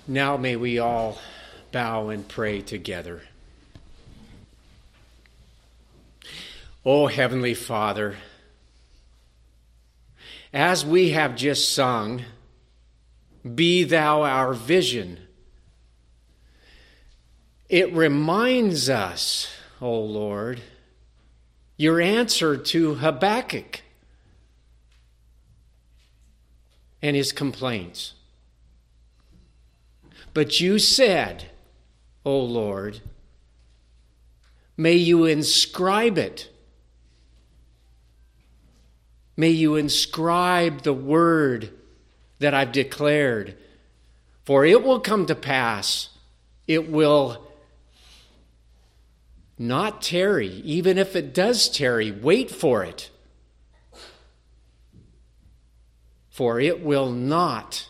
Now may we all bow and pray together. O Heavenly Father, as we have just sung, "Be Thou our vision," it reminds us, O Lord, your answer to Habakkuk and his complaints. But you said, O Lord, may you inscribe it. May you inscribe the word that I've declared, for it will come to pass. It will not tarry. Even if it does tarry, wait for it. For it will not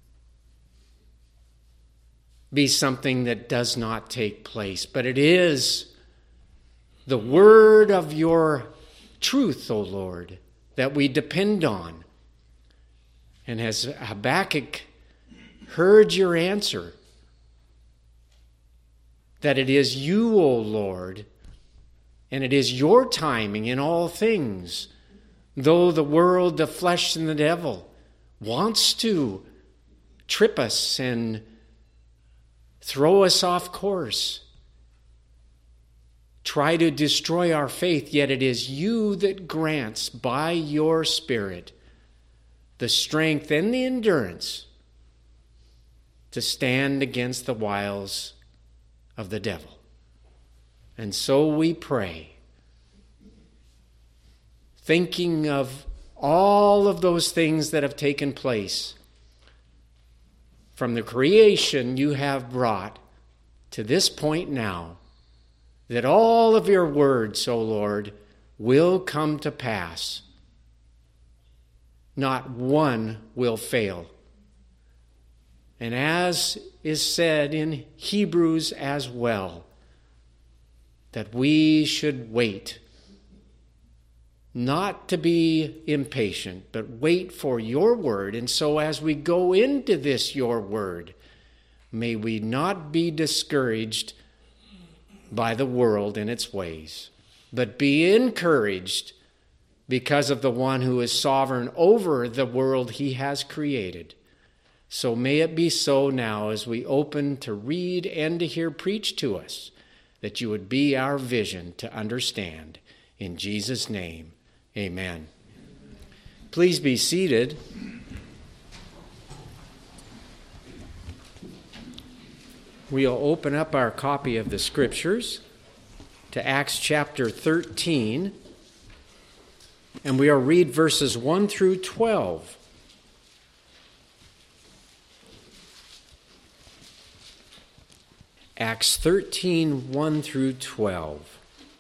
be something that does not take place, but it is the word of your truth, O Lord, that we depend on. And as Habakkuk heard your answer, that it is you, O Lord, and it is your timing in all things, though the world, the flesh, and the devil wants to trip us and throw us off course, try to destroy our faith, yet it is you that grants by your Spirit the strength and the endurance to stand against the wiles of the devil. And so we pray, thinking of all of those things that have taken place from the creation you have brought to this point now, that all of your words, O Lord, will come to pass. Not one will fail. And as is said in Hebrews as well, that we should wait, not to be impatient, but wait for your word. And so as we go into this, your word, may we not be discouraged by the world and its ways, but be encouraged because of the one who is sovereign over the world he has created. So may it be so now as we open to read and to hear preached to us, that you would be our vision to understand. In Jesus' name, amen. Please be seated. We'll open up our copy of the Scriptures to Acts chapter 13, and we'll read verses 1 through 12. Acts 13, 1 through 12.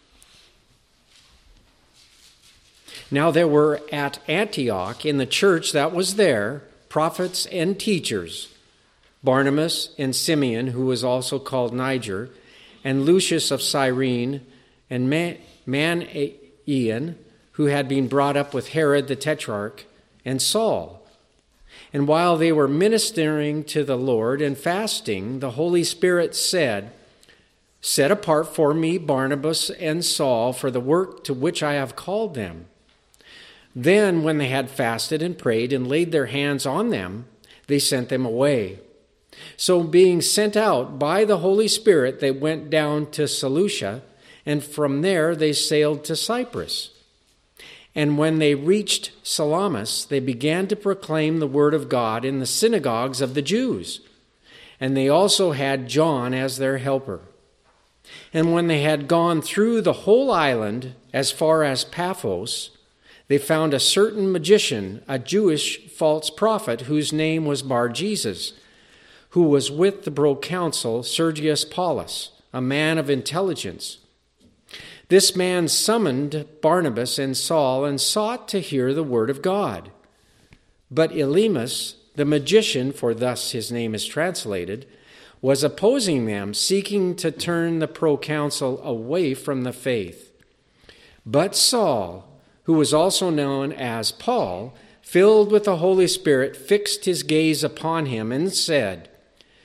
Now there were at Antioch in the church that was there prophets and teachers, Barnabas and Simeon, who was also called Niger, and Lucius of Cyrene, and Manaen, who had been brought up with Herod the Tetrarch, and Saul. And while they were ministering to the Lord and fasting, the Holy Spirit said, "Set apart for me Barnabas and Saul for the work to which I have called them." Then, when they had fasted and prayed and laid their hands on them, they sent them away. So being sent out by the Holy Spirit, they went down to Seleucia, and from there they sailed to Cyprus. And when they reached Salamis, they began to proclaim the word of God in the synagogues of the Jews. And they also had John as their helper. And when they had gone through the whole island as far as Paphos, they found a certain magician, a Jewish false prophet, whose name was Bar-Jesus, who was with the proconsul Sergius Paulus, a man of intelligence. This man summoned Barnabas and Saul and sought to hear the word of God. But Elymas, the magician, for thus his name is translated, was opposing them, seeking to turn the proconsul away from the faith. But Saul, who was also known as Paul, filled with the Holy Spirit, fixed his gaze upon him and said,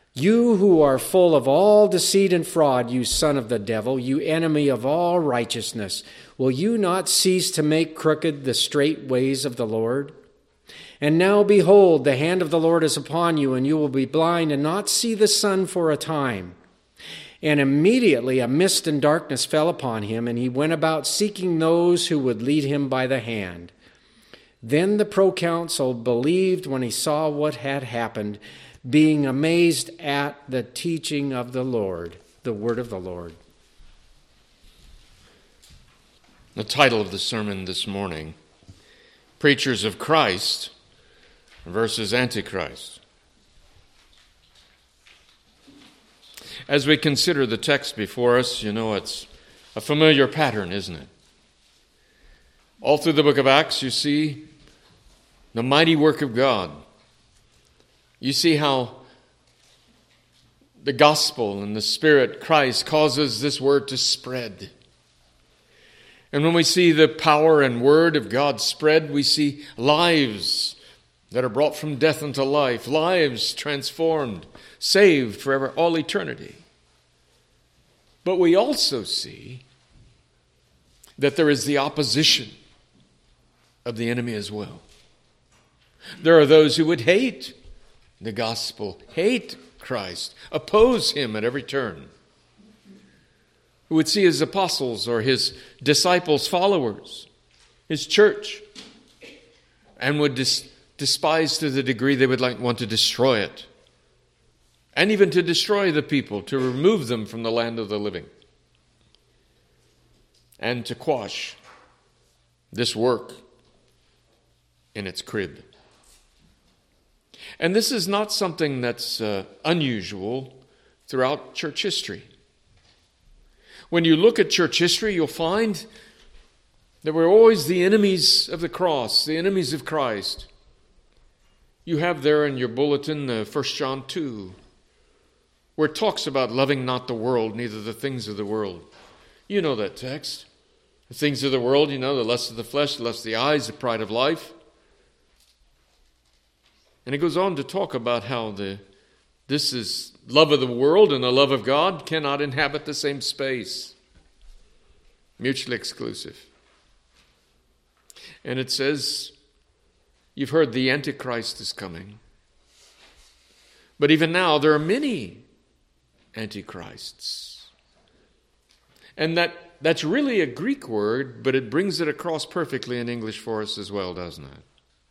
You who are full of all deceit and fraud, you son of the devil, you enemy of all righteousness, will you not cease to make crooked the straight ways of the Lord? And now, behold, the hand of the Lord is upon you, and you will be blind and not see the sun for a time. And immediately a mist and darkness fell upon him, and he went about seeking those who would lead him by the hand. Then the proconsul believed when he saw what had happened, being amazed at the teaching of the Lord, the word of the Lord. The title of the sermon this morning, Preachers of Christ versus Antichrist. As we consider the text before us, it's a familiar pattern, isn't it? All through the book of Acts, you see the mighty work of God. You see how the gospel and the Spirit, Christ, causes this word to spread. And when we see the power and word of God spread, we see lives that are brought from death unto life, lives transformed, saved forever, all eternity. But we also see that there is the opposition of the enemy as well. There are those who would hate the gospel, hate Christ, oppose him at every turn, who would see his apostles or his disciples, followers, his church, and would despise to the degree they would want to destroy it, and even to destroy the people, to remove them from the land of the living, and to quash this work in its crib. And this is not something that's unusual throughout church history. When you look at church history, you'll find that we're always the enemies of the cross, the enemies of Christ. You have there in your bulletin 1 John 2, where it talks about loving not the world, neither the things of the world. You know that text. The things of the world, the lust of the flesh, the lust of the eyes, the pride of life. And it goes on to talk about how this is love of the world and the love of God cannot inhabit the same space. Mutually exclusive. And it says, you've heard the Antichrist is coming. But even now, there are many Antichrists. And that's really a Greek word, but it brings it across perfectly in English for us as well, doesn't it?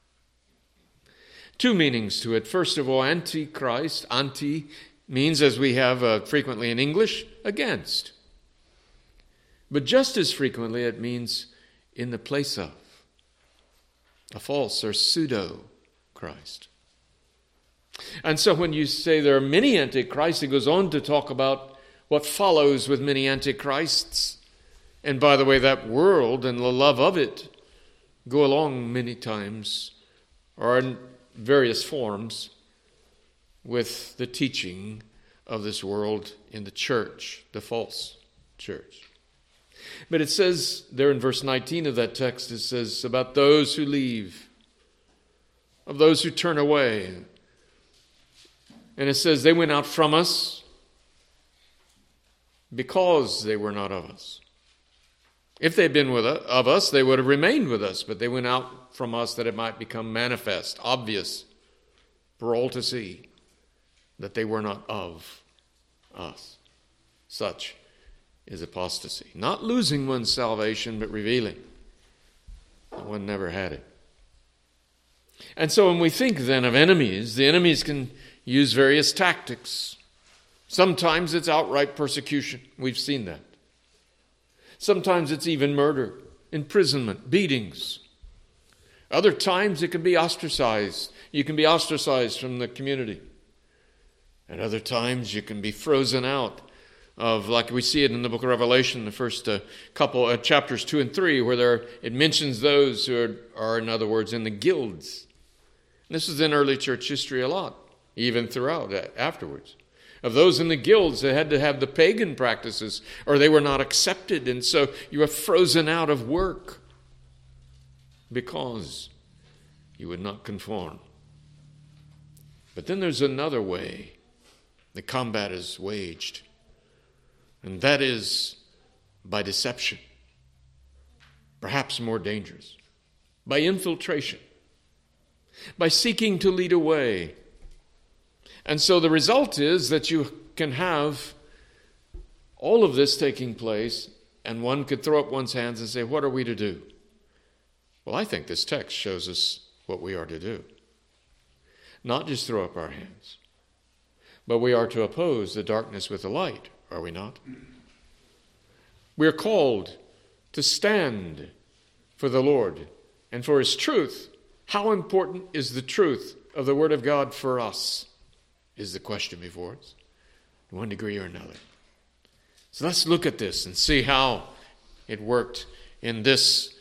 Two meanings to it. First of all, Antichrist, anti, means, as we have frequently in English, against. But just as frequently, it means in the place of. A false or pseudo-Christ. And so when you say there are many antichrists, it goes on to talk about what follows with many antichrists. And by the way, that world and the love of it go along many times, or in various forms, with the teaching of this world in the church, the false church. But it says there in verse 19 of that text, it says about those who leave, of those who turn away. And it says they went out from us because they were not of us. If they'd been of us, they would have remained with us, but they went out from us that it might become manifest, obvious, for all to see that they were not of us. Such is apostasy. Not losing one's salvation, but revealing that one never had it. And so when we think then of enemies, the enemies can use various tactics. Sometimes it's outright persecution. We've seen that. Sometimes it's even murder, imprisonment, beatings. Other times it can be ostracized. You can be ostracized from the community. At other times you can be frozen out of, like we see it in the book of Revelation, the first couple chapters 2 and 3, where it mentions those who are, in other words, in the guilds. And this is in early church history a lot, even throughout afterwards. Of those in the guilds that had to have the pagan practices, or they were not accepted, and so you were frozen out of work because you would not conform. But then there's another way The combat is waged. And that is by deception. Perhaps more dangerous. By infiltration. By seeking to lead away. And so the result is that you can have all of this taking place, and one could throw up one's hands and say, what are we to do? Well, I think this text shows us what we are to do. Not just throw up our hands, but we are to oppose the darkness with the light, are we not? We are called to stand for the Lord and for His truth. How important is the truth of the Word of God for us, is the question before us, to one degree or another. So let's look at this and see how it worked in this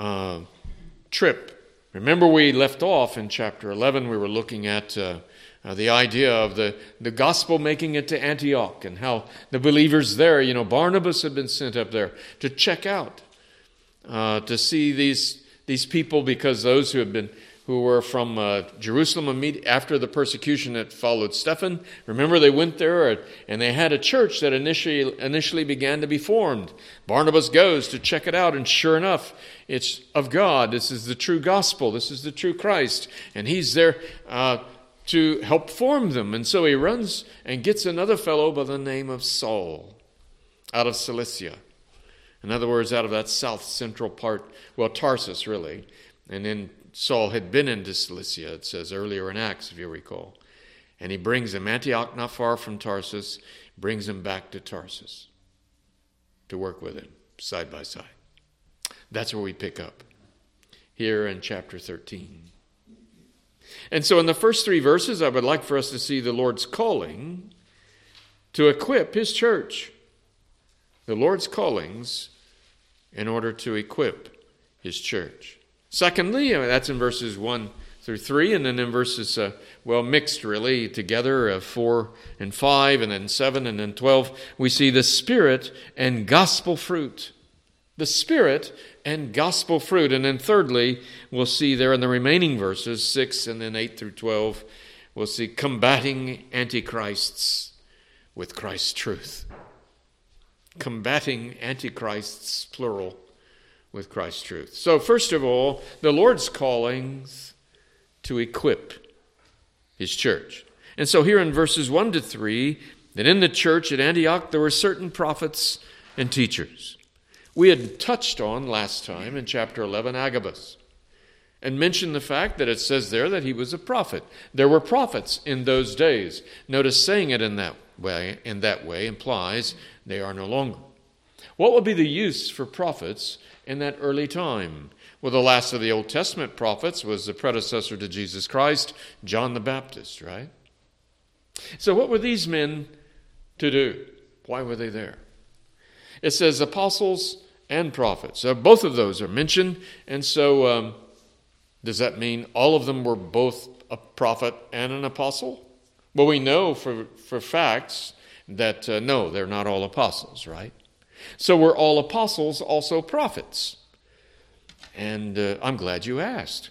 trip. Remember, we left off in chapter 11. We were looking at the idea of the gospel making it to Antioch and how the believers there, Barnabas had been sent up there to check out, to see these people, because those who were from Jerusalem after the persecution that followed Stephen. Remember, they went there and they had a church that initially began to be formed. Barnabas goes to check it out, and sure enough, it's of God. This is the true gospel. This is the true Christ. And he's there to help form them. And so he runs and gets another fellow by the name of Saul out of Cilicia. In other words, out of that south central part, Tarsus really. And then Saul had been into Cilicia, it says earlier in Acts, if you recall. And he brings him, Antioch not far from Tarsus, brings him back to Tarsus to work with him, side by side. That's where we pick up, here in chapter 13. And so in the first 3 verses, I would like for us to see the Lord's calling to equip His church. The Lord's callings in order to equip His church. Secondly, that's in verses 1 through 3, and then in verses, mixed really together, 4 and 5, and then 7, and then 12, we see the Spirit and gospel fruit. The Spirit and gospel fruit. And then thirdly, we'll see there in the remaining verses, 6 and then 8 through 12, we'll see combating antichrists with Christ's truth. Combating antichrists, plural, with Christ's truth. So first of all, the Lord's callings to equip His church. And so here in verses 1 to 3, that in the church at Antioch there were certain prophets and teachers. We had touched on last time in chapter 11 Agabus and mentioned the fact that it says there that he was a prophet. There were prophets in those days. Notice saying it in that way implies they are no longer. What would be the use for prophets in that early time? Well, the last of the Old Testament prophets was the predecessor to Jesus Christ, John the Baptist, right? So what were these men to do? Why were they there? It says apostles and prophets. So both of those are mentioned. And so does that mean all of them were both a prophet and an apostle? Well, we know for facts that no, they're not all apostles, right? So were all apostles also prophets? And I'm glad you asked.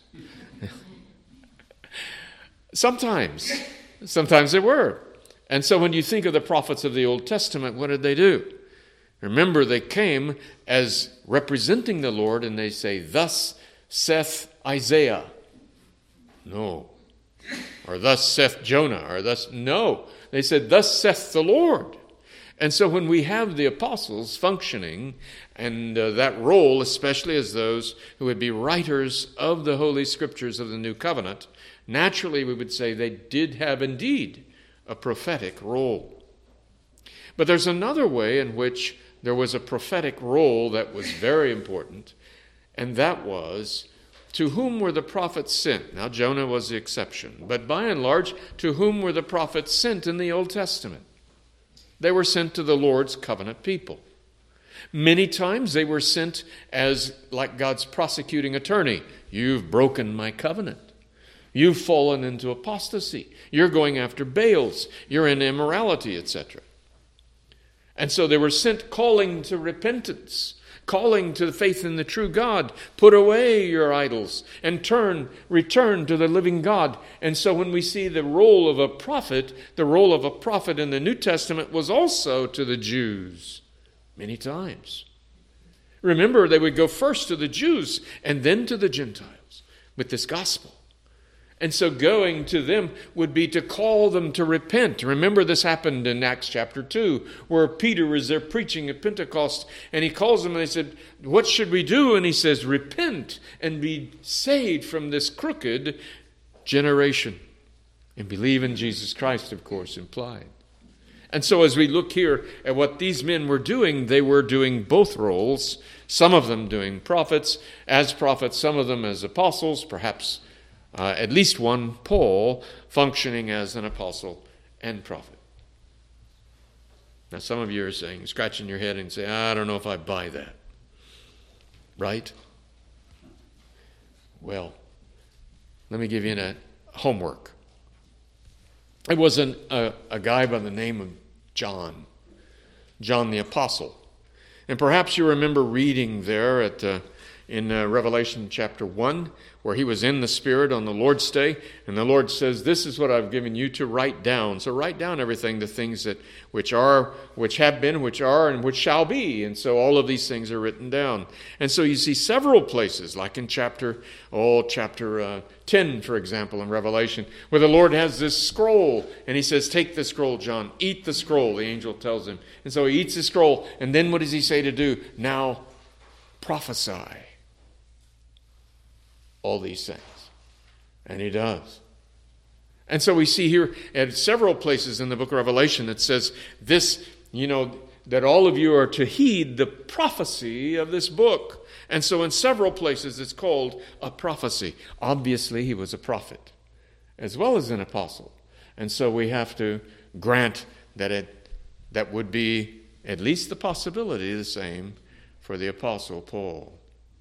Sometimes they were. And so when you think of the prophets of the Old Testament, what did they do? Remember, they came as representing the Lord, and they say, "Thus saith Isaiah." No. Or "Thus saith Jonah," or no. They said, "Thus saith the Lord." And so when we have the apostles functioning, and that role, especially as those who would be writers of the Holy Scriptures of the New Covenant, naturally we would say they did have indeed a prophetic role. But there's another way in which there was a prophetic role that was very important, and that was, to whom were the prophets sent? Now, Jonah was the exception, but by and large, to whom were the prophets sent in the Old Testament? They were sent to the Lord's covenant people. Many times they were sent as like God's prosecuting attorney. You've broken my covenant. You've fallen into apostasy. You're going after Baals. You're in immorality, etc. And so they were sent calling to repentance, calling to the faith in the true God. Put away your idols and return to the living God. And so when we see the role of a prophet in the New Testament was also to the Jews many times. Remember, they would go first to the Jews and then to the Gentiles with this gospel. And so going to them would be to call them to repent. Remember, this happened in Acts chapter 2, where Peter was there preaching at Pentecost, and he calls them and they said, what should we do? And he says, repent and be saved from this crooked generation. And believe in Jesus Christ, of course, implied. And so as we look here at what these men were doing, they were doing both roles, some of them doing prophets, some of them as apostles, perhaps at least one, Paul, functioning as an apostle and prophet. Now some of you are saying, scratching your head and saying, I don't know if I buy that. Right? Well, let me give you a homework. It was a guy by the name of John the Apostle. And perhaps you remember reading there in Revelation chapter 1, where he was in the Spirit on the Lord's Day, and the Lord says, this is what I've given you to write down. So write down everything, the things which have been, which are, and which shall be. And so all of these things are written down. And so you see several places, like in chapter 10, for example, in Revelation, where the Lord has this scroll, and he says, take the scroll, John, eat the scroll, the angel tells him. And so he eats the scroll, and then what does he say to do? Now prophesy all these things. And he does. And so we see here at several places in the book of Revelation that says this, that all of you are to heed the prophecy of this book. And so in several places it's called a prophecy. Obviously he was a prophet as well as an apostle. And so we have to grant that would be at least the possibility the same for the apostle Paul.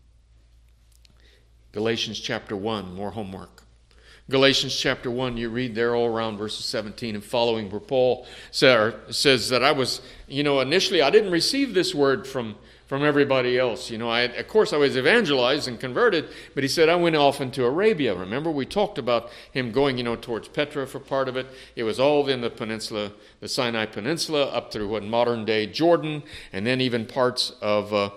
Galatians chapter 1, more homework. Galatians chapter 1, you read there all around verses 17 and following, where Paul says that I was, initially I didn't receive this word from everybody else. Of course I was evangelized and converted, but he said I went off into Arabia. Remember, we talked about him going, towards Petra for part of it. It was all in the peninsula, the Sinai Peninsula, up through modern day Jordan, and then even parts of,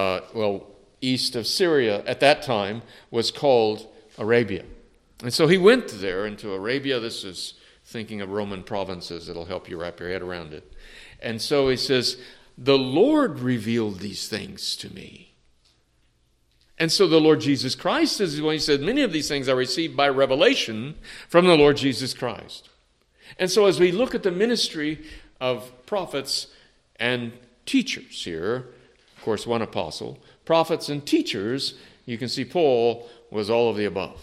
east of Syria at that time was called Arabia. And so he went there into Arabia. This is thinking of Roman provinces. It'll help you wrap your head around it. And so he says, the Lord revealed these things to me. And so the Lord Jesus Christ is when he said, many of these things I received by revelation from the Lord Jesus Christ. And so as we look at the ministry of prophets and teachers here, of course, one apostle, prophets and teachers, you can see Paul was all of the above.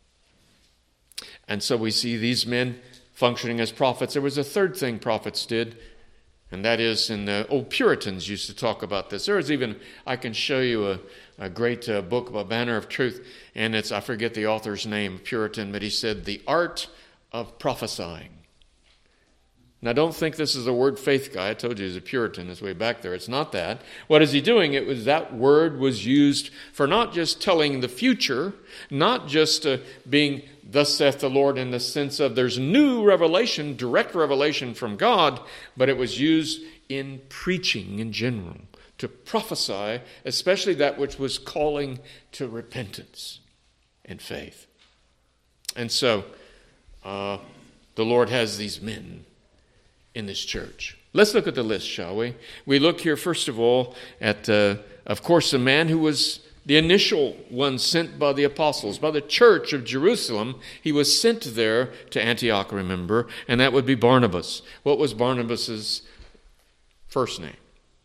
And so we see these men functioning as prophets. There was a third thing prophets did, and that is, in the old Puritans used to talk about this. There is even, I can show you a great book, A Banner of Truth, and I forget the author's name, Puritan, but he said, The Art of Prophesying. Now, don't think this is a word faith guy. I told you he's a Puritan. It's way back there. It's not that. What is he doing? It was that word was used for not just telling the future, not just being thus saith the Lord in the sense of there's new revelation, direct revelation from God, but it was used in preaching in general, to prophesy, especially that which was calling to repentance and faith. And so the Lord has these men in this church. Let's look at the list, shall we? We look here, first of all, at, of course, the man who was the initial one sent by the apostles, by the church of Jerusalem. He was sent there to Antioch, remember, and that would be Barnabas. What was Barnabas's first name?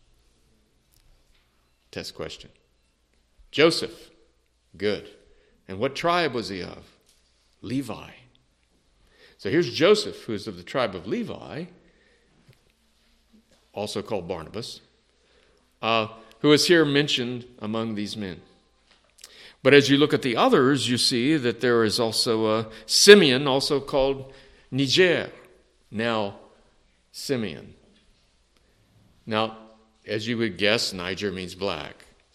Test question. Joseph. Good. And what tribe was he of? Levi. So here's Joseph, who is of the tribe of Levi, also called Barnabas, who is here mentioned among these men. But as you look at the others, you see that there is also Simeon, also called Niger, now Simeon. Now, as you would guess, Niger means black.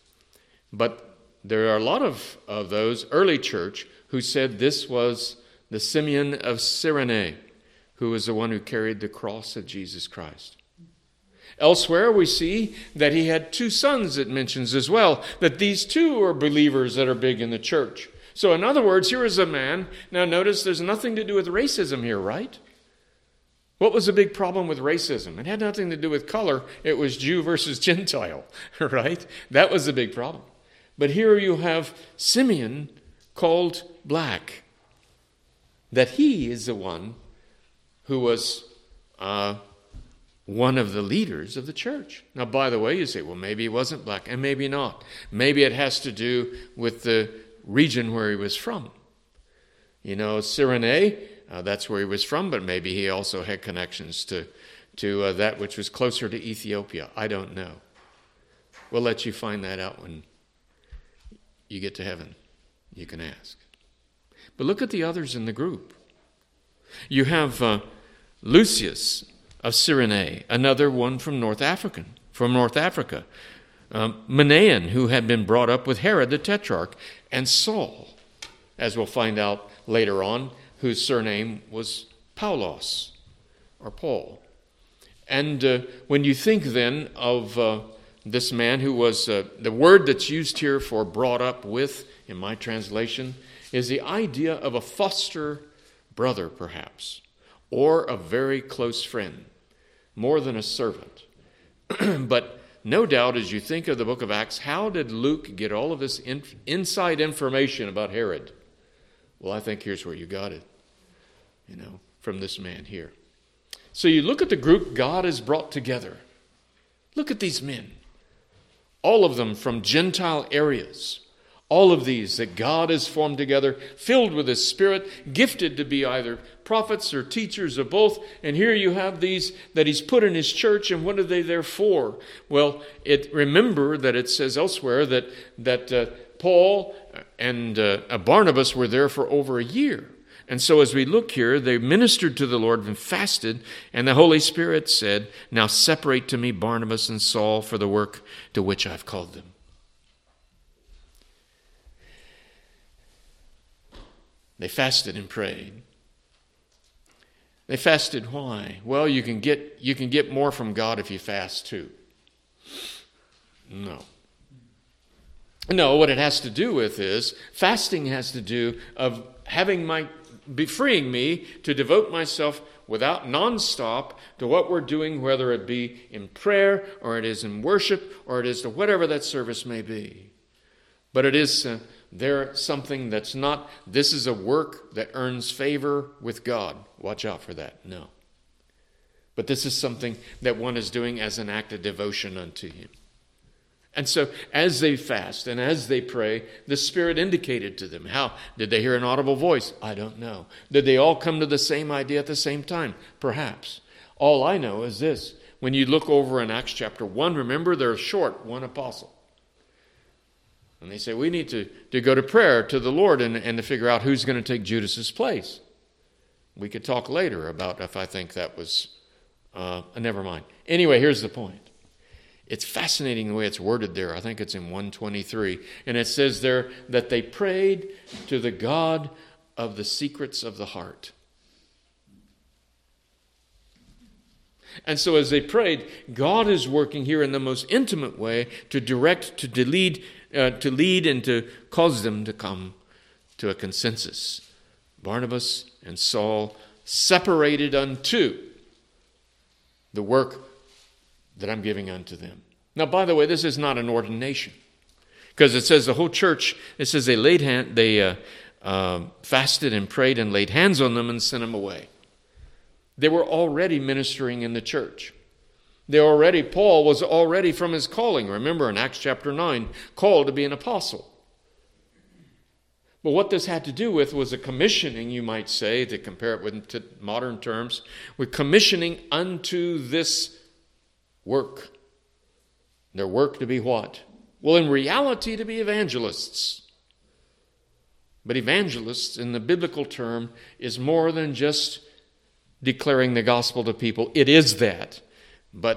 But there are a lot of those early church who said this was the Simeon of Cyrene, who was the one who carried the cross of Jesus Christ. Elsewhere, we see that he had two sons, it mentions as well, that these two are believers that are big in the church. So in other words, here is a man. Now notice there's nothing to do with racism here, right? What was the big problem with racism? It had nothing to do with color. It was Jew versus Gentile, right? That was the big problem. But here you have Simeon called black, that he is the one who was one of the leaders of the church. Now, by the way, you say, well, maybe he wasn't black, and maybe not. Maybe it has to do with the region where he was from. You know, Cyrene, that's where he was from, but maybe he also had connections to that which was closer to Ethiopia. I don't know. We'll let you find that out when you get to heaven. You can ask. But look at the others in the group. You have Lucius of Cyrene, another one from North Africa. Manaen, who had been brought up with Herod the Tetrarch, and Saul, as we'll find out later on, whose surname was Paulos, or Paul. And when you think then of this man who was, the word that's used here for brought up with, in my translation, is the idea of a foster brother, perhaps, or a very close friend, more than a servant. But no doubt, as you think of the book of Acts, how did Luke get all of this inside information about Herod? Well, I think here's where you got it, from this man here. So you look at the group God has brought together. Look at these men, all of them from Gentile areas. All of these that God has formed together, filled with His Spirit, gifted to be either prophets or teachers or both. And here you have these that He's put in His church, and what are they there for? Well, remember that it says elsewhere that Paul and Barnabas were there for over a year. And so as we look here, they ministered to the Lord and fasted, and the Holy Spirit said, "Now separate to me Barnabas and Saul for the work to which I've called them." They fasted and prayed. They fasted why? Well, you can get more from God if you fast too. No, what it has to do with is fasting has to do of freeing me to devote myself without nonstop to what we're doing, whether it be in prayer or it is in worship or it is to whatever that service may be. But it is something that's not, this is a work that earns favor with God. Watch out for that. No. But this is something that one is doing as an act of devotion unto Him. And so as they fast and as they pray, the Spirit indicated to them. How? Did they hear an audible voice? I don't know. Did they all come to the same idea at the same time? Perhaps. All I know is this. When you look over in Acts chapter 1, remember they're short, one apostle. And they say, we need to go to prayer to the Lord and to figure out who's going to take Judas's place. We could talk later about if I think that was, never mind. Anyway, here's the point. It's fascinating the way it's worded there. I think it's in 123. And it says there that they prayed to the God of the secrets of the heart. And so as they prayed, God is working here in the most intimate way to direct, to lead, and to cause them to come to a consensus. Barnabas and Saul separated unto the work that I'm giving unto them. Now, by the way, this is not an ordination, because it says the whole church. It says they fasted and prayed and laid hands on them and sent them away. They were already ministering in the church. Paul was already from his calling. Remember in Acts chapter 9, called to be an apostle. But what this had to do with was a commissioning, you might say, to compare it with modern terms, with commissioning unto this work. Their work to be what? Well, in reality, to be evangelists. But evangelists, in the biblical term, is more than just declaring the gospel to people. It is that. But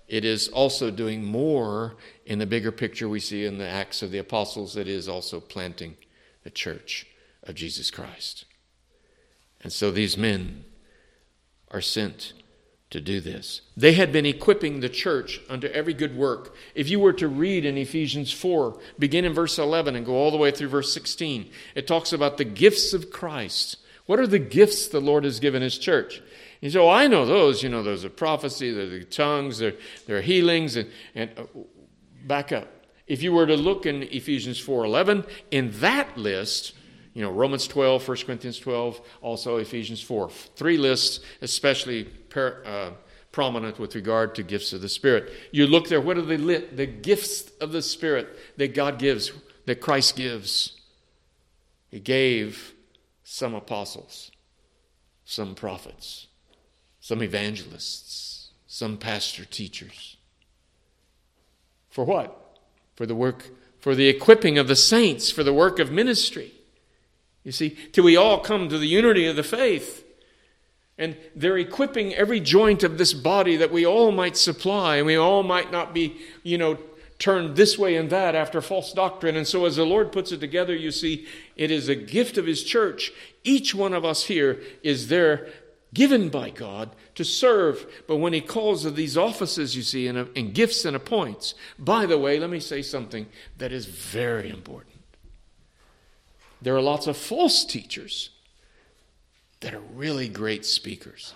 it is also doing more in the bigger picture we see in the Acts of the Apostles. It is also planting the church of Jesus Christ. And so these men are sent to do this. They had been equipping the church unto every good work. If you were to read in Ephesians 4, begin in verse 11 and go all the way through verse 16, it talks about the gifts of Christ. What are the gifts the Lord has given his church? You say, I know those. Those are prophecy, they're the tongues, they're healings. And back up. If you were to look in Ephesians 4:11, in that list, Romans 12, 1 Corinthians 12, also Ephesians 4. 3 lists, especially prominent with regard to gifts of the Spirit. You look there, what are the gifts of the Spirit that God gives, that Christ gives? He gave some apostles, some prophets, some evangelists, some pastor teachers. For what? For the work, for the equipping of the saints, for the work of ministry. You see, till we all come to the unity of the faith. And they're equipping every joint of this body that we all might supply, and we all might not be, turned this way and that after false doctrine. And so as the Lord puts it together, you see, it is a gift of his church. Each one of us here is there given by God to serve. But when he calls of these offices, you see, and gifts and appoints, by the way, let me say something that is very important. There are lots of false teachers that are really great speakers.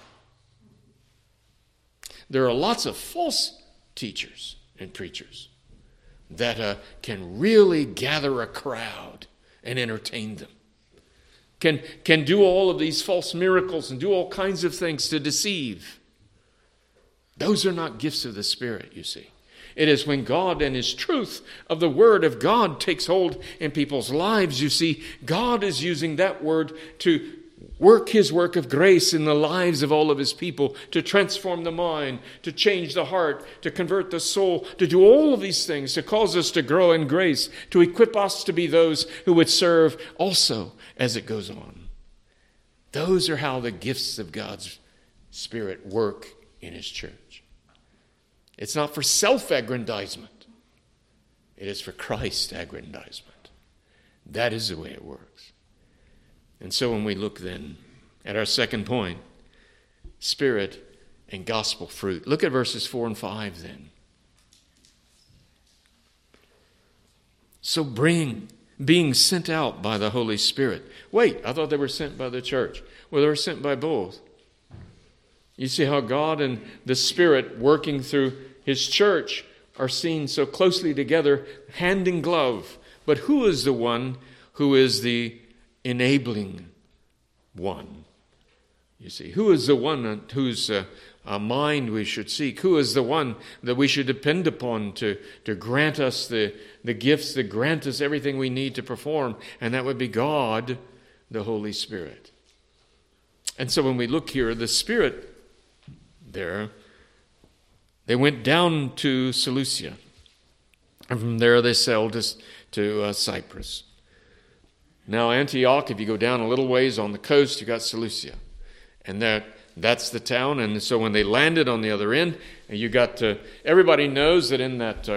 There are lots of false teachers and preachers that can really gather a crowd and entertain them. Can do all of these false miracles and do all kinds of things to deceive. Those are not gifts of the Spirit, you see. It is when God and his truth of the Word of God takes hold in people's lives, you see, God is using that Word to work his work of grace in the lives of all of his people, to transform the mind, to change the heart, to convert the soul, to do all of these things, to cause us to grow in grace, to equip us to be those who would serve also as it goes on. Those are how the gifts of God's Spirit work in his church. It's not for self-aggrandizement. It is for Christ's aggrandizement. That is the way it works. And so when we look then at our second point, Spirit and gospel fruit. Look at verses 4 and 5 then. So being sent out by the Holy Spirit. Wait, I thought they were sent by the church. Well, they were sent by both. You see how God and the Spirit working through his church are seen so closely together, hand in glove. But who is the one who is the enabling one? You see, who is the one whose mind we should seek? Who is the one that we should depend upon to grant us the gifts, that grant us everything we need to perform? And that would be God, the Holy Spirit. And so when we look here, the Spirit there, they went down to Seleucia. And from there they sailed to Cyprus. Now Antioch, if you go down a little ways on the coast, you got Seleucia. And that's the town. And so when they landed on the other end, you got everybody knows that in that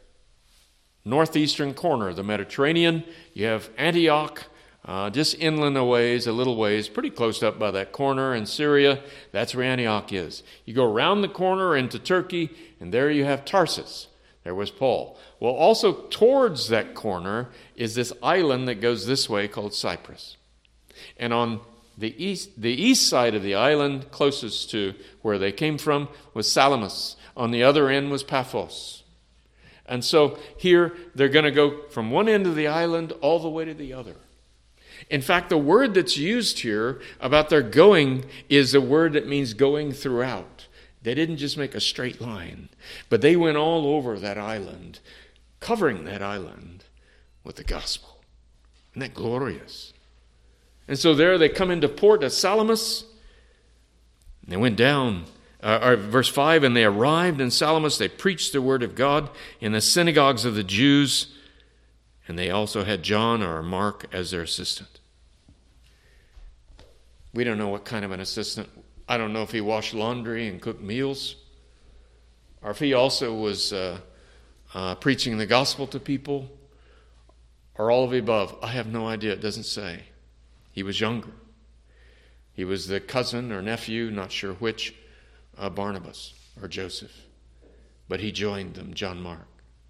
northeastern corner of the Mediterranean, you have Antioch, just inland a ways, a little ways, pretty close up by that corner in Syria. That's where Antioch is. You go around the corner into Turkey, and there you have Tarsus. There was Paul. Well, also towards that corner is this island that goes this way called Cyprus. And on the east side of the island, closest to where they came from, was Salamis. On the other end was Paphos. And so here they're going to go from one end of the island all the way to the other. In fact, the word that's used here about their going is a word that means going throughout. They didn't just make a straight line, but they went all over that island, covering that island with the gospel. Isn't that glorious? And so there they come into port of Salamis. And they went down, verse 5, and they arrived in Salamis. They preached the word of God in the synagogues of the Jews. And they also had John or Mark as their assistant. We don't know what kind of an assistant. I don't know if he washed laundry and cooked meals, or if he also was preaching the gospel to people, or all of the above. I have no idea. It doesn't say. He was younger. He was the cousin or nephew, not sure which, Barnabas or Joseph. But he joined them, John Mark.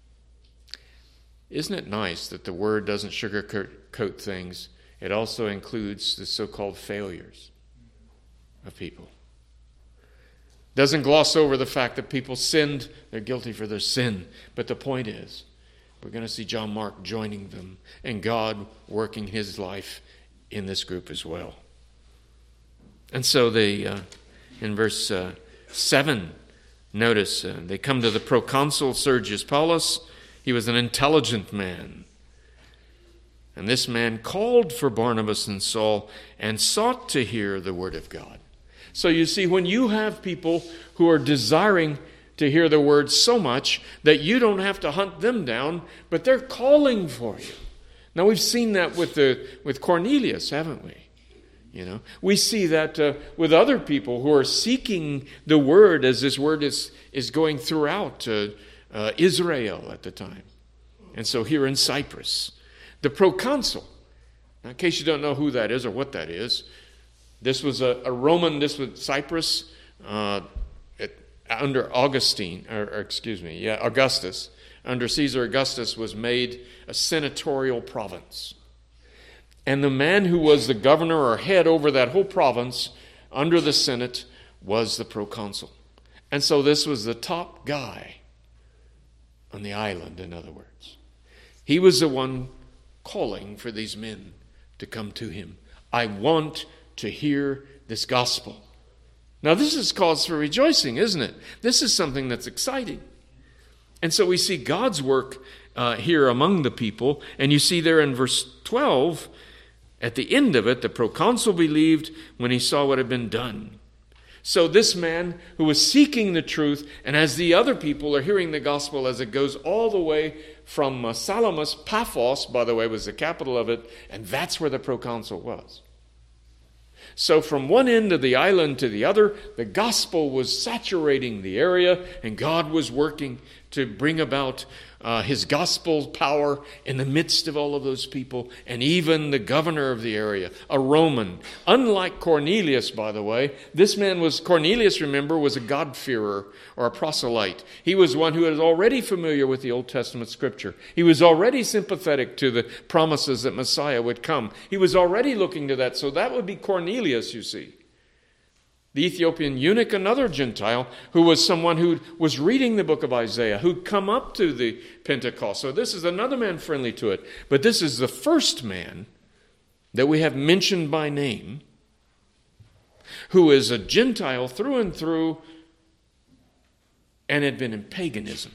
Isn't it nice that the word doesn't sugarcoat things? It also includes the so-called failures of people. Doesn't gloss over the fact that people sinned. They're guilty for their sin. But the point is, we're going to see John Mark joining them and God working his life in this group as well. And so they, in verse 7, notice they come to the proconsul Sergius Paulus. He was an intelligent man. And this man called for Barnabas and Saul and sought to hear the word of God. So you see, when you have people who are desiring to hear the word so much that you don't have to hunt them down, but they're calling for you. Now we've seen that with Cornelius, haven't we? You know, we see that with other people who are seeking the word as this word is going throughout Israel at the time. And so here in Cyprus, the proconsul, now in case you don't know who that is or what that is, this was a Roman, this was Cyprus under Augustus, under Caesar Augustus was made a senatorial province. And the man who was the governor or head over that whole province under the Senate was the proconsul. And so this was the top guy on the island, in other words. He was the one calling for these men to come to him. I want to hear this gospel. Now this is cause for rejoicing, isn't it? This is something that's exciting. And so we see God's work here among the people. And you see there in verse 12, at the end of it, the proconsul believed when he saw what had been done. So this man who was seeking the truth, and as the other people are hearing the gospel as it goes all the way from Salamis, Paphos, by the way, was the capital of it, and that's where the proconsul was. So from one end of the island to the other, the gospel was saturating the area, and God was working to bring about his gospel power in the midst of all of those people, and even the governor of the area, a Roman. Unlike Cornelius, by the way, this man was, Cornelius, remember, was a God-fearer or a proselyte. He was one who was already familiar with the Old Testament scripture. He was already sympathetic to the promises that Messiah would come. He was already looking to that, so that would be Cornelius, you see. The Ethiopian eunuch, another Gentile, who was someone who was reading the book of Isaiah, who'd come up to the Pentecost. So this is another man friendly to it. But this is the first man that we have mentioned by name, who is a Gentile through and through, and had been in paganism,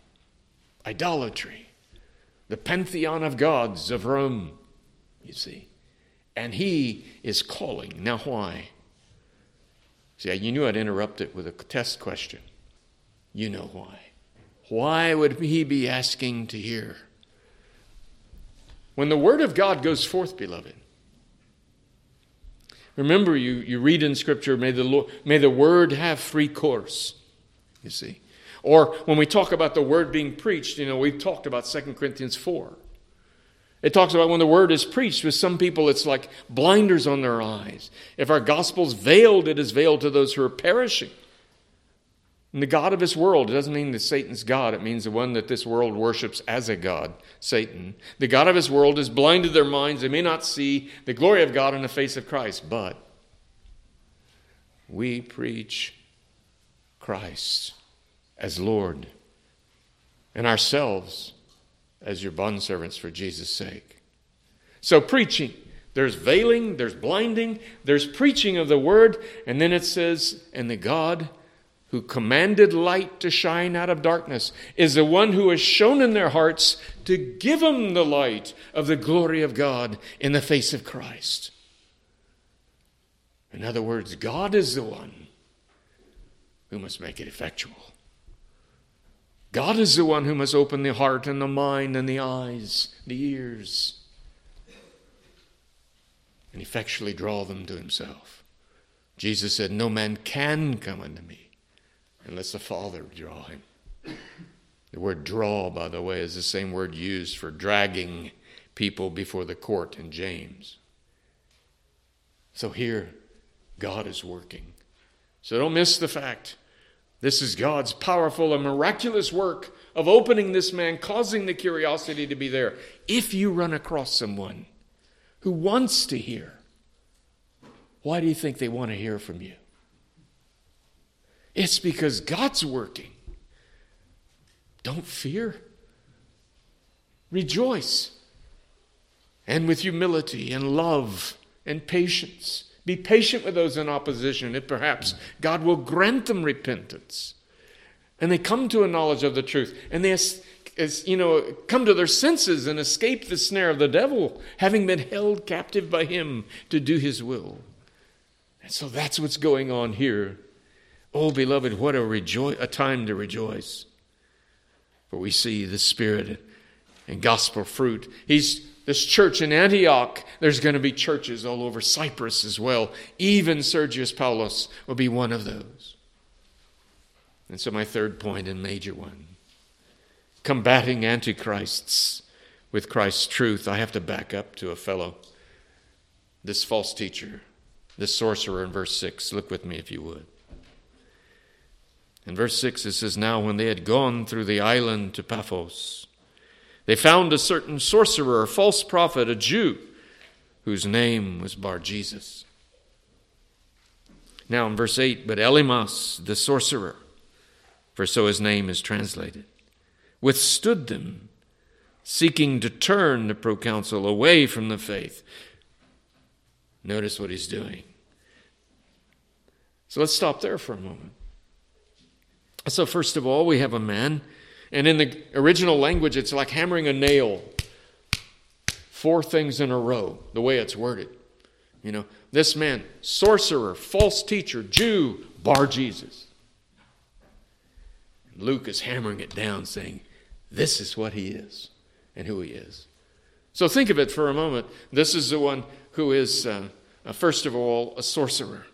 idolatry, the pantheon of gods of Rome, you see. And he is calling. Now why? See, you knew I'd interrupt it with a test question. You know why. Why would he be asking to hear? When the word of God goes forth, beloved, remember you read in Scripture, may the word have free course, you see. Or when we talk about the word being preached, we've talked about 2 Corinthians 4. It talks about when the word is preached, with some people it's like blinders on their eyes. If our gospel's veiled, it is veiled to those who are perishing. And the God of this world, it doesn't mean that Satan's God. It means the one that this world worships as a God, Satan. The God of this world has blinded their minds. They may not see the glory of God in the face of Christ. But we preach Christ as Lord and ourselves as your bondservants for Jesus' sake. So preaching, there's veiling, there's blinding, there's preaching of the word, and then it says, and the God who commanded light to shine out of darkness is the one who has shown in their hearts to give them the light of the glory of God in the face of Christ. In other words, God is the one who must make it effectual. God is the one who must open the heart and the mind and the eyes, the ears, and effectually draw them to himself. Jesus said, no man can come unto me unless the Father draw him. The word draw, by the way, is the same word used for dragging people before the court in James. So here, God is working. So don't miss the fact. This is God's powerful and miraculous work of opening this man, causing the curiosity to be there. If you run across someone who wants to hear, why do you think they want to hear from you? It's because God's working. Don't fear. Rejoice. And with humility and love and patience. Be patient with those in opposition, if perhaps God will grant them repentance. And they come to a knowledge of the truth. And they come to their senses and escape the snare of the devil, having been held captive by him to do his will. And so that's what's going on here. Oh, beloved, what a time to rejoice. For we see the Spirit and gospel fruit. This church in Antioch, there's going to be churches all over Cyprus as well. Even Sergius Paulus will be one of those. And so my third point and major one, combating antichrists with Christ's truth. I have to back up to a fellow, this false teacher, this sorcerer in verse 6. Look with me if you would. In verse 6 it says, "Now when they had gone through the island to Paphos, they found a certain sorcerer, a false prophet, a Jew, whose name was Bar-Jesus." Now in verse 8, "But Elymas, the sorcerer," for so his name is translated, "withstood them, seeking to turn the proconsul away from the faith." Notice what he's doing. So let's stop there for a moment. So first of all, we have a man, and in the original language, it's like hammering a nail. 4 things in a row, the way it's worded. This man, sorcerer, false teacher, Jew, Bar-Jesus. Luke is hammering it down, saying, this is what he is and who he is. So think of it for a moment. This is the one who is, first of all, a sorcerer.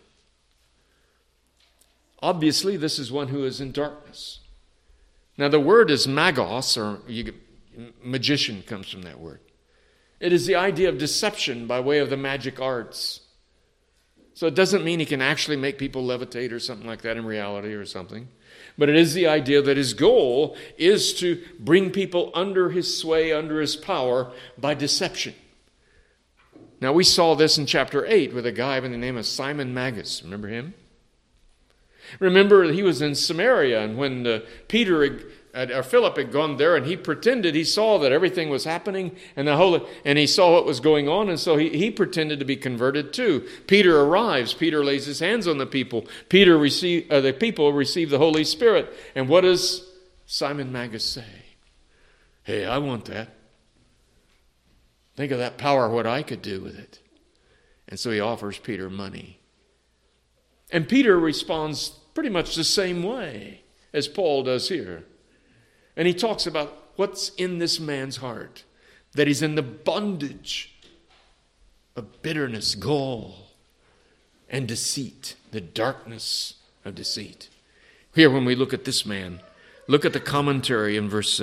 Obviously, this is one who is in darkness. Now, the word is magos, or magician comes from that word. It is the idea of deception by way of the magic arts. So it doesn't mean he can actually make people levitate or something like that in reality or something. But it is the idea that his goal is to bring people under his sway, under his power by deception. Now, we saw this in chapter 8 with a guy by the name of Simon Magus. Remember him? Remember, he was in Samaria, and when Philip had gone there, and he pretended he saw that everything was happening, and he saw what was going on, and so he pretended to be converted too. Peter arrives. Peter lays his hands on the people. The people receive the Holy Spirit. And what does Simon Magus say? Hey, I want that. Think of that power, what I could do with it. And so he offers Peter money. And Peter responds pretty much the same way as Paul does here. And he talks about what's in this man's heart, that he's in the bondage of bitterness, gall, and deceit, the darkness of deceit. Here, when we look at this man, look at the commentary in verse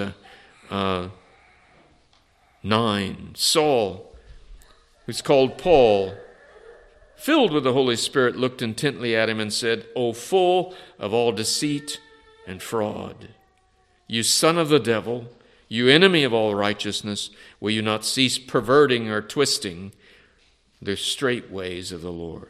9. Saul, who's called Paul, filled with the Holy Spirit, looked intently at him and said, "O full of all deceit and fraud, you son of the devil, you enemy of all righteousness, will you not cease perverting or twisting the straight ways of the Lord?"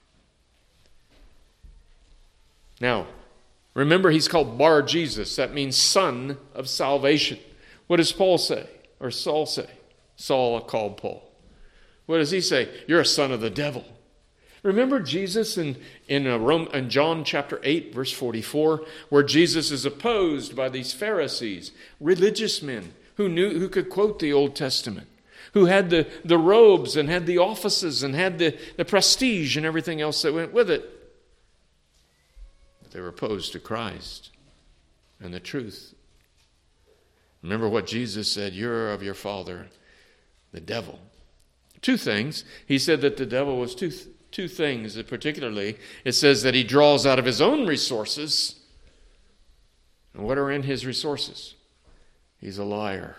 Now, remember, he's called Bar-Jesus. That means son of salvation. What does Paul say, or Saul say? Saul called Paul. What does he say? You're a son of the devil. Remember Jesus in John chapter 8, verse 44, where Jesus is opposed by these Pharisees, religious men who could quote the Old Testament, who had the robes and had the offices and had the prestige and everything else that went with it. But they were opposed to Christ and the truth. Remember what Jesus said, "You're of your father, the devil." 2 things. He said that the devil was two things, particularly. It says that he draws out of his own resources. And what are in his resources? He's a liar.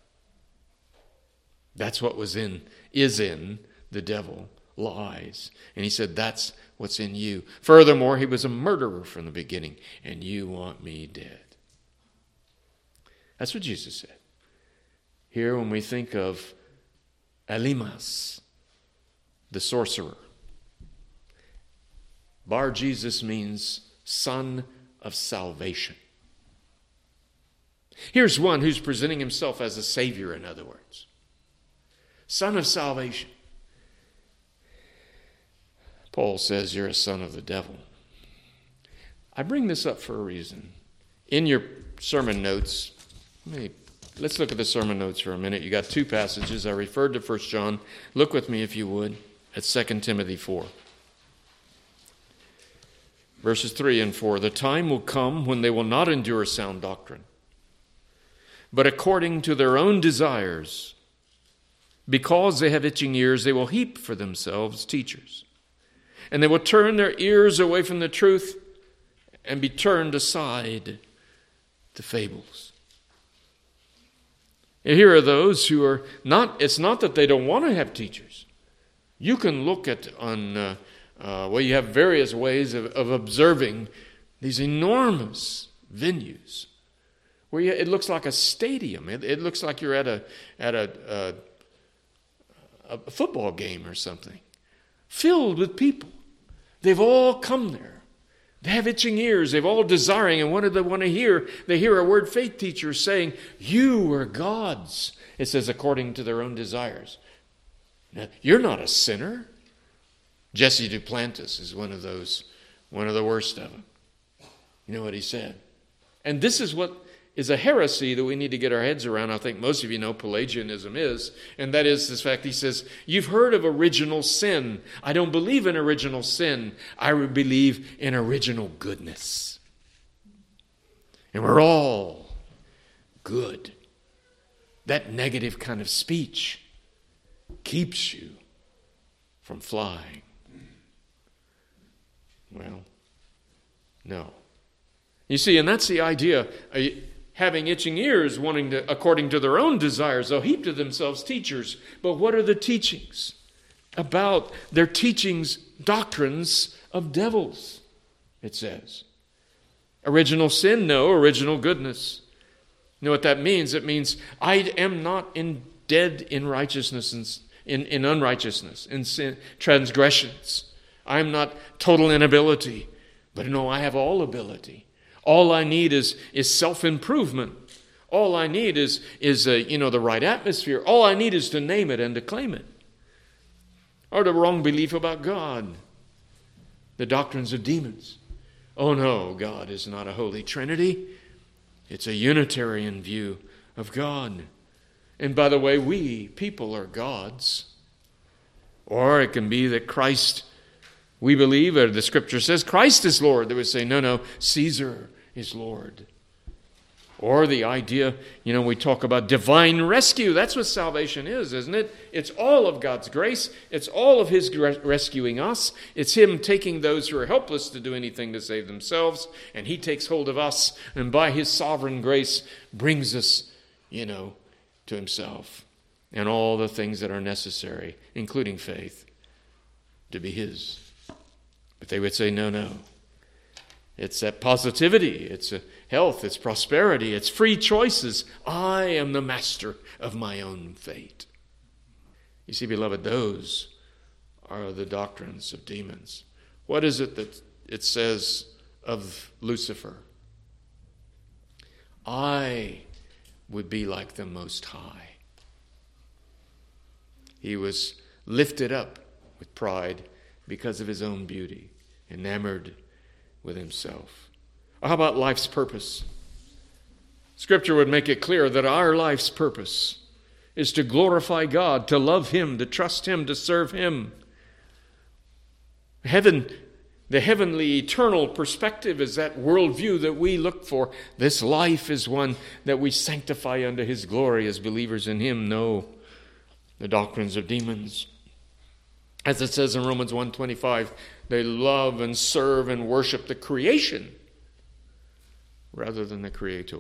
That's what is in the devil, lies. And he said, that's what's in you. Furthermore, he was a murderer from the beginning, and you want me dead. That's what Jesus said. Here, when we think of Elimas, the sorcerer, Bar Jesus means son of salvation. Here's one who's presenting himself as a savior, in other words. Son of salvation. Paul says you're a son of the devil. I bring this up for a reason. In your sermon notes, let's look at the sermon notes for a minute. You got two passages. I referred to 1 John. Look with me, if you would, at 2 Timothy 4. Verses 3 and 4. The time will come when they will not endure sound doctrine, but according to their own desires, because they have itching ears, they will heap for themselves teachers. And they will turn their ears away from the truth and be turned aside to fables. And here are those who are not, it's not that they don't want to have teachers. You can look at you have various ways of observing these enormous venues where it looks like a stadium. It looks like you're at a football game or something, filled with people. They've all come there. They have itching ears. They've all desiring, and what do they want to hear? They hear a word faith teacher saying, "You are God's." It says, according to their own desires. Now, you're not a sinner. Jesse Duplantis is one of the worst of them. You know what he said? And this is what is a heresy that we need to get our heads around. I think most of you know Pelagianism is, and that is this fact. He says, you've heard of original sin. I don't believe in original sin. I believe in original goodness. And we're all good. That negative kind of speech keeps you from flying. Well, no. You see, and that's the idea. Having itching ears, wanting to, according to their own desires, they'll heap to themselves teachers. But what are the teachings about? Their teachings, doctrines of devils, it says. Original sin, no. Original goodness. You know what that means? It means I am not dead in righteousness, in unrighteousness, in sin, transgressions. I am not total inability, but no, I have all ability. All I need is self-improvement. All I need is the right atmosphere. All I need is to name it and to claim it. Or the wrong belief about God. The doctrines of demons. Oh no, God is not a Holy Trinity. It's a Unitarian view of God. And by the way, we people are gods. Or it can be that Christ, we believe, or the Scripture says Christ is Lord. They would say, no, Caesar is Lord. Or the idea, we talk about divine rescue. That's what salvation is, isn't it? It's all of God's grace. It's all of His rescuing us. It's Him taking those who are helpless to do anything to save themselves, and He takes hold of us, and by His sovereign grace brings us, to Himself, and all the things that are necessary, including faith, to be His. But they would say, no. It's that positivity. It's health. It's prosperity. It's free choices. I am the master of my own fate. You see, beloved, those are the doctrines of demons. What is it that it says of Lucifer? I would be like the Most High. He was lifted up with pride because of his own beauty, enamored with himself. How about life's purpose? Scripture would make it clear that our life's purpose is to glorify God, to love Him, to trust Him, to serve Him. Heaven, the heavenly eternal perspective is that worldview that we look for. This life is one that we sanctify unto His glory as believers in Him. No, the doctrines of demons. As it says in Romans 1:25, they love and serve and worship the creation rather than the Creator.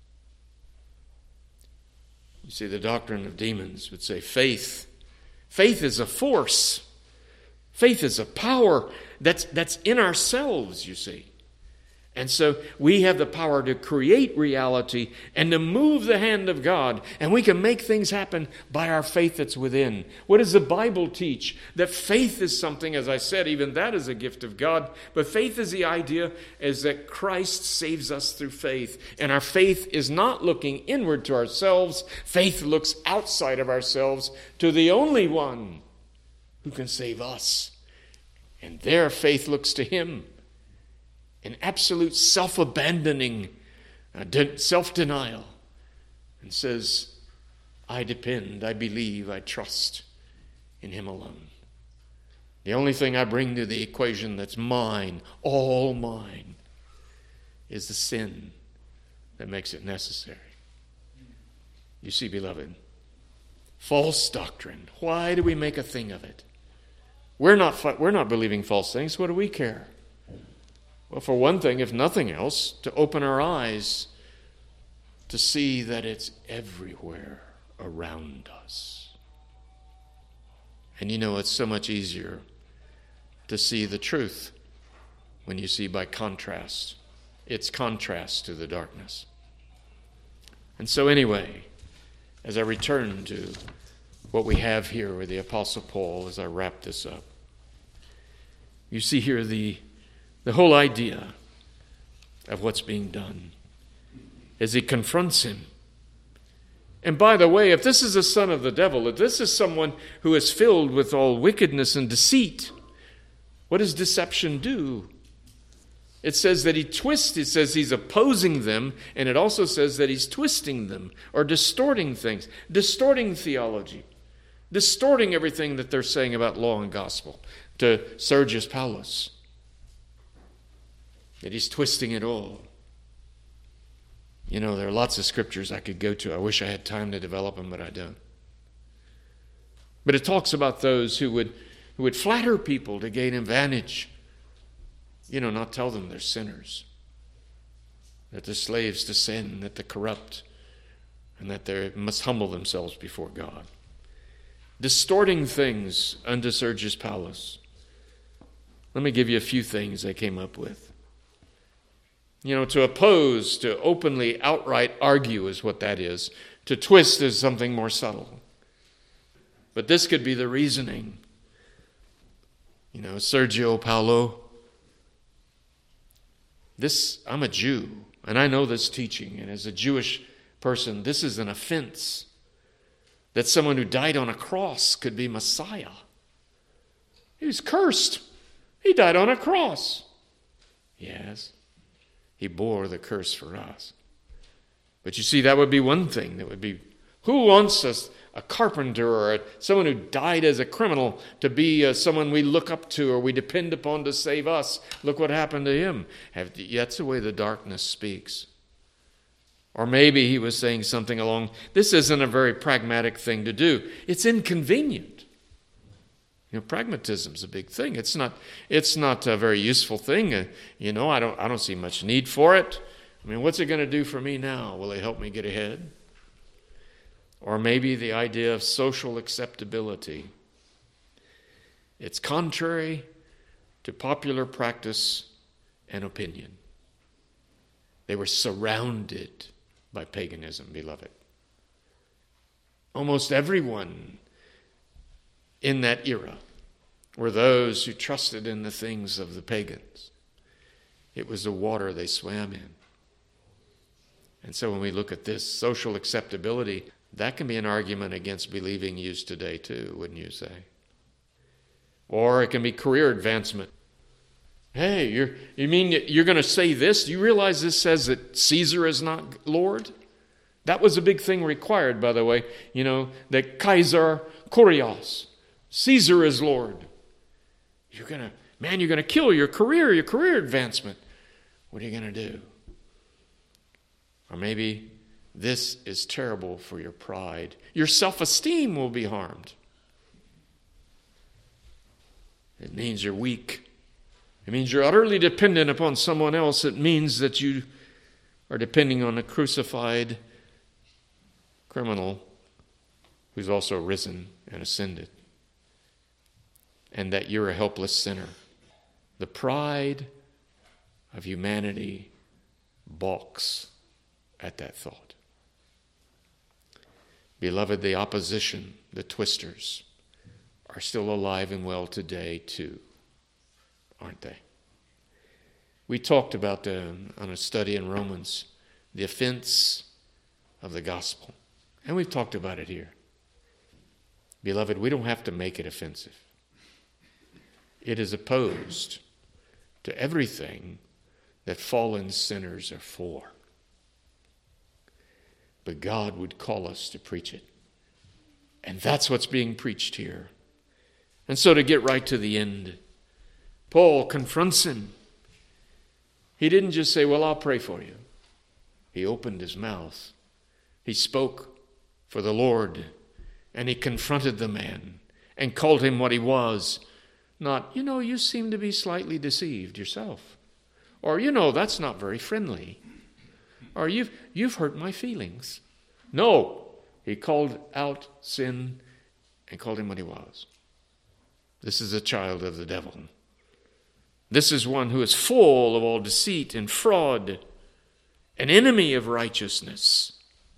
You see, the doctrine of demons would say faith is a force. Faith is a power that's in ourselves, you see. And so we have the power to create reality and to move the hand of God. And we can make things happen by our faith that's within. What does the Bible teach? That faith is something, as I said, even that is a gift of God. But faith is the idea is that Christ saves us through faith. And our faith is not looking inward to ourselves. Faith looks outside of ourselves to the only one who can save us. And their faith looks to Him. An absolute self-abandoning, self-denial, and says, I depend, I believe, I trust in Him alone. The only thing I bring to the equation that's mine, all mine, is the sin that makes it necessary. You see, beloved, false doctrine. Why do we make a thing of it? We're not believing false things. What do we care? Well, for one thing, if nothing else, to open our eyes to see that it's everywhere around us. And you know, it's so much easier to see the truth when you see by contrast. It's contrast to the darkness. And so anyway, as I return to what we have here with the Apostle Paul, as I wrap this up, you see here the whole idea of what's being done as he confronts him. And by the way, if this is a son of the devil, if this is someone who is filled with all wickedness and deceit, what does deception do? It says that he twists, it says he's opposing them, and it also says that he's twisting them or distorting things, distorting theology, distorting everything that they're saying about law and gospel. To Sergius Paulus, that he's twisting it all. You know, there are lots of scriptures I could go to. I wish I had time to develop them, but I don't. But it talks about those who would flatter people to gain advantage. You know, not tell them they're sinners, that they're slaves to sin, that they're corrupt, and that they must humble themselves before God. Distorting things unto Sergius Paulus. Let me give you a few things I came up with. You know, to oppose, to openly, outright argue is what that is. To twist is something more subtle. But this could be the reasoning. You know, Sergio Paulo, I'm a Jew, and I know this teaching, and as a Jewish person, this is an offense that someone who died on a cross could be Messiah. He was cursed. He died on a cross. Yes, he bore the curse for us. But you see, that would be one thing. That would be, who wants a carpenter or someone who died as a criminal to be someone we look up to or we depend upon to save us? Look what happened to him. That's the way the darkness speaks. Or maybe he was saying something along, this isn't a very pragmatic thing to do. It's inconvenient. You know, pragmatism's a big thing. It's not a very useful thing. I don't see much need for it. I mean, what's it going to do for me now? Will it help me get ahead? Or maybe the idea of social acceptability. It's contrary to popular practice and opinion. They were surrounded by paganism, beloved. Almost everyone in that era were those who trusted in the things of the pagans. It was the water they swam in. And so when we look at this social acceptability, that can be an argument against believing used today too, wouldn't you say? Or it can be career advancement. Hey, you mean you're going to say this? Do you realize this says that Caesar is not Lord? That was a big thing required, by the way. You know, that Kaiser Kurios. Caesar is Lord. You're going to kill your career advancement. What are you going to do? Or maybe this is terrible for your pride. Your self-esteem will be harmed. It means you're weak. It means you're utterly dependent upon someone else. It means that you are depending on a crucified criminal who's also risen and ascended, and that you're a helpless sinner. The pride of humanity balks at that thought. Beloved, the opposition, the twisters, are still alive and well today too, aren't they? We talked about on a study in Romans, the offense of the gospel. And we've talked about it here. Beloved, we don't have to make it offensive. It is opposed to everything that fallen sinners are for. But God would call us to preach it. And that's what's being preached here. And so to get right to the end, Paul confronts him. He didn't just say, well, I'll pray for you. He opened his mouth. He spoke for the Lord, and he confronted the man and called him what he was. Not, you seem to be slightly deceived yourself. Or, that's not very friendly. Or, you've hurt my feelings. No, he called out sin and called him what he was. This is a child of the devil. This is one who is full of all deceit and fraud, an enemy of righteousness.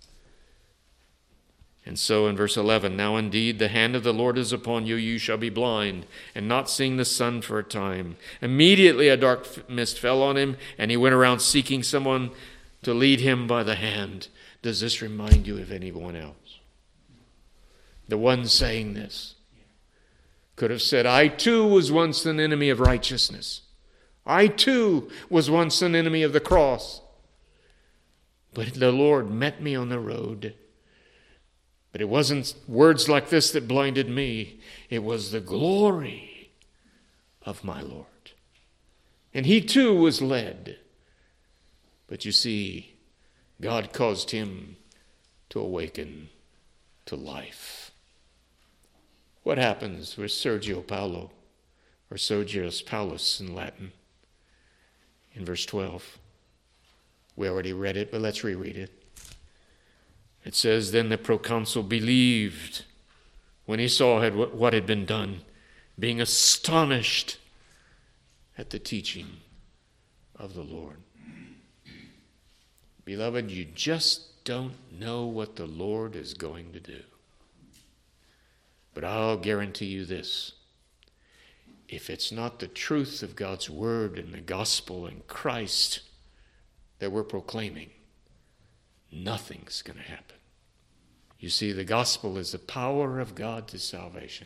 And so in verse 11, now indeed the hand of the Lord is upon you, you shall be blind, and not seeing the sun for a time. Immediately a dark mist fell on him, and he went around seeking someone to lead him by the hand. Does this remind you of anyone else? The one saying this could have said, I too was once an enemy of righteousness. I too was once an enemy of the cross. But the Lord met me on the road. But it wasn't words like this that blinded me. It was the glory of my Lord. And he too was led. But you see, God caused him to awaken to life. What happens with Sergio Paulo, or Sergius Paulus in Latin, in verse 12? We already read it, but let's reread it. It says, then the proconsul believed when he saw what had been done, being astonished at the teaching of the Lord. Beloved, you just don't know what the Lord is going to do. But I'll guarantee you this. If it's not the truth of God's word and the gospel and Christ that we're proclaiming, nothing's going to happen. You see, the gospel is the power of God to salvation.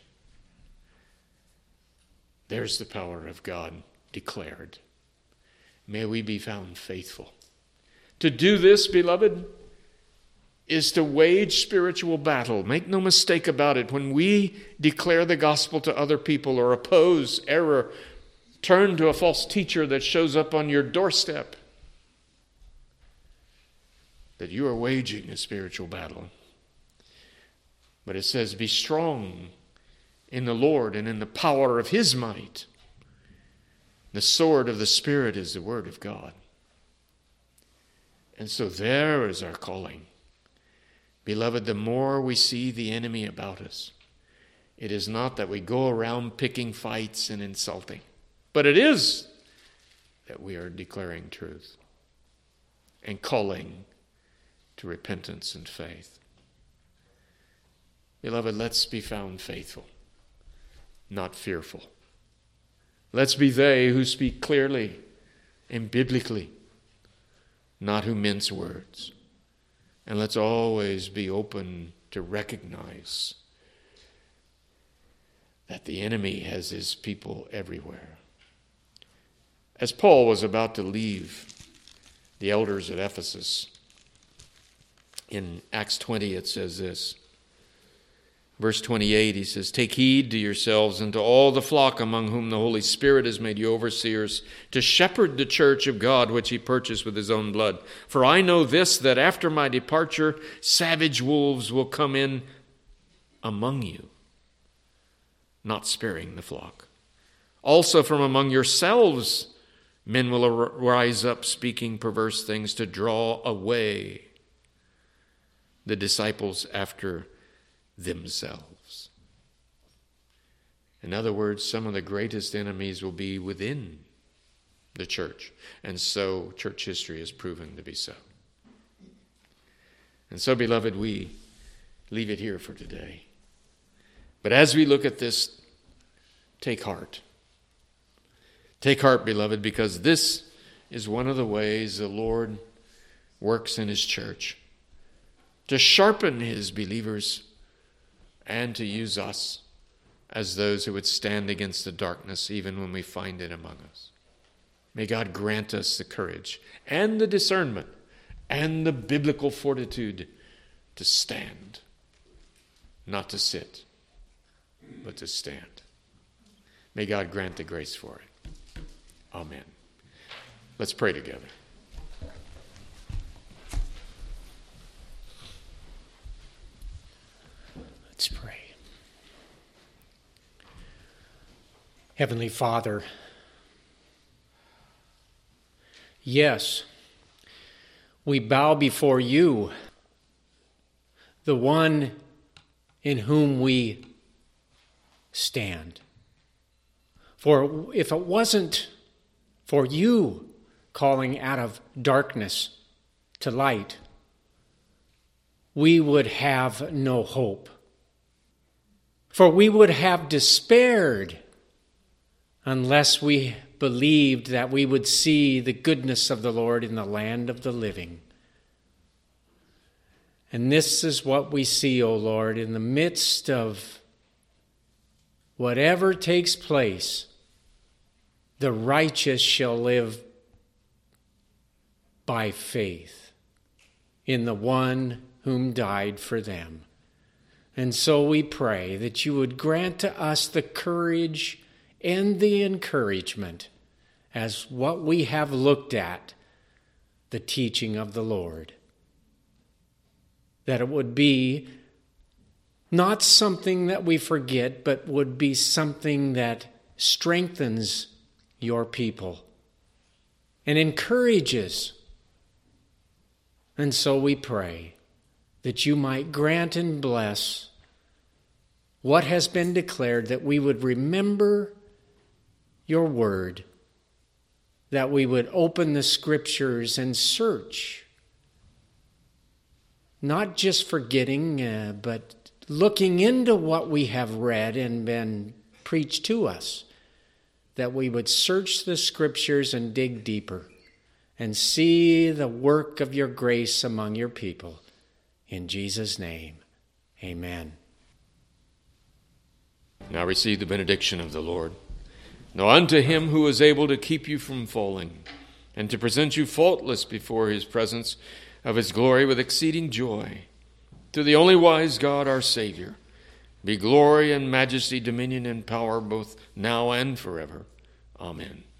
There's the power of God declared. May we be found faithful. To do this, beloved, is to wage spiritual battle. Make no mistake about it. When we declare the gospel to other people or oppose error, turn to a false teacher that shows up on your doorstep, that you are waging a spiritual battle. But it says, be strong in the Lord and in the power of his might. The sword of the Spirit is the word of God. And so there is our calling. Beloved, the more we see the enemy about us, it is not that we go around picking fights and insulting, but it is that we are declaring truth and calling to repentance and faith. Beloved, let's be found faithful, not fearful. Let's be they who speak clearly and biblically, not who mince words. And let's always be open to recognize that the enemy has his people everywhere. As Paul was about to leave the elders at Ephesus, in Acts 20 it says this. Verse 28, he says, take heed to yourselves and to all the flock among whom the Holy Spirit has made you overseers, to shepherd the church of God which he purchased with his own blood. For I know this, that after my departure, savage wolves will come in among you, not sparing the flock. Also from among yourselves Men will rise up speaking perverse things to draw away the disciples after themselves. In other words, some of the greatest enemies will be within the church. And so church history has proven to be so. And so, beloved, we leave it here for today. But as we look at this, take heart. Take heart, beloved, because this is one of the ways the Lord works in His church, to sharpen His believers and to use us as those who would stand against the darkness even when we find it among us. May God grant us the courage and the discernment and the biblical fortitude to stand, not to sit, but to stand. May God grant the grace for it. Amen. Let's pray together. Let's pray. Heavenly Father, yes, we bow before you, the one in whom we stand. For if it wasn't for you calling out of darkness to light, we would have no hope. For we would have despaired unless we believed that we would see the goodness of the Lord in the land of the living. And this is what we see, O Lord, in the midst of whatever takes place, the righteous shall live by faith in the one whom died for them. And so we pray that you would grant to us the courage and the encouragement as what we have looked at, the teaching of the Lord. That it would be not something that we forget, but would be something that strengthens your people and encourages. And so we pray that you might grant and bless what has been declared, that we would remember your word, that we would open the scriptures and search, not just forgetting, but looking into what we have read and been preached to us, that we would search the scriptures and dig deeper and see the work of your grace among your people. In Jesus' name, amen. Now receive the benediction of the Lord. Now unto him who is able to keep you from falling, and to present you faultless before his presence of his glory with exceeding joy, to the only wise God our Savior, be glory and majesty, dominion and power, both now and forever. Amen.